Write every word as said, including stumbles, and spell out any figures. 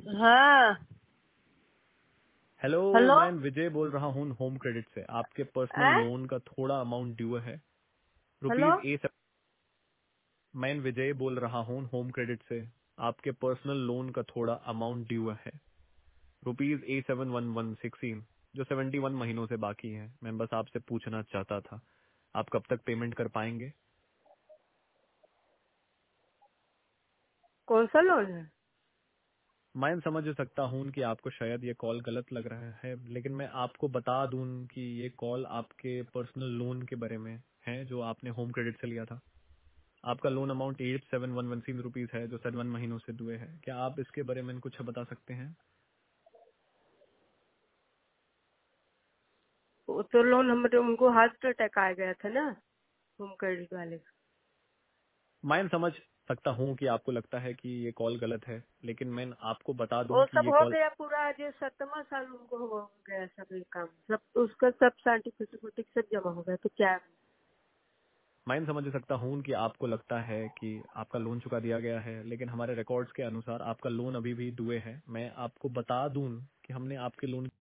हाँ। Hello, hello. मैं विजय बोल रहा हूँ होम क्रेडिट से। आपके पर्सनल हैं? लोन का थोड़ा अमाउंट ड्यू है, हेलो। रुपीज ए मैं विजय बोल रहा हूँ होम क्रेडिट से। आपके पर्सनल लोन का थोड़ा अमाउंट ड्यू है, rupees A seven one one sixteen, जो सेवेंटी वन महीनों से बाकी है। मैं बस आपसे पूछना चाहता था, आप कब तक पेमेंट कर पाएंगे? कौन सा लोन है? मैं समझ सकता हूँ कि आपको शायद ये कॉल गलत लग रहा है, लेकिन मैं आपको बता दूं कि ये कॉल आपके पर्सनल लोन के बारे में है जो आपने होम क्रेडिट से लिया था। आपका loan amount eight seven one one तीन रुपीज है, जो सेवन महीनों से दुए है। क्या आप इसके बारे में कुछ बता सकते हैं? वो तो लोन हमारे उनको हार्ट अटैक आ गया था ना, होम क्रेडिट वाले का। मैं समझ सकता हूँ कि आपको लगता है कि ये कॉल गलत है, लेकिन मैं आपको बता दूं वो कि सब ये हो कॉल गया पूरा, जो सत्तवा साल उनको हो गया सब ये काम, सब उसका सब सर्टिफिकेट सब जमा हो गया, तो क्या? मैं समझ सकता हूँ कि आपको लगता है कि आपका लोन चुका दिया गया है, लेकिन हमारे रिकॉर्ड्स के अनुसार आपका लोन अभी भी दुए है। मैं आपको बता दूं कि हमने आपके लोन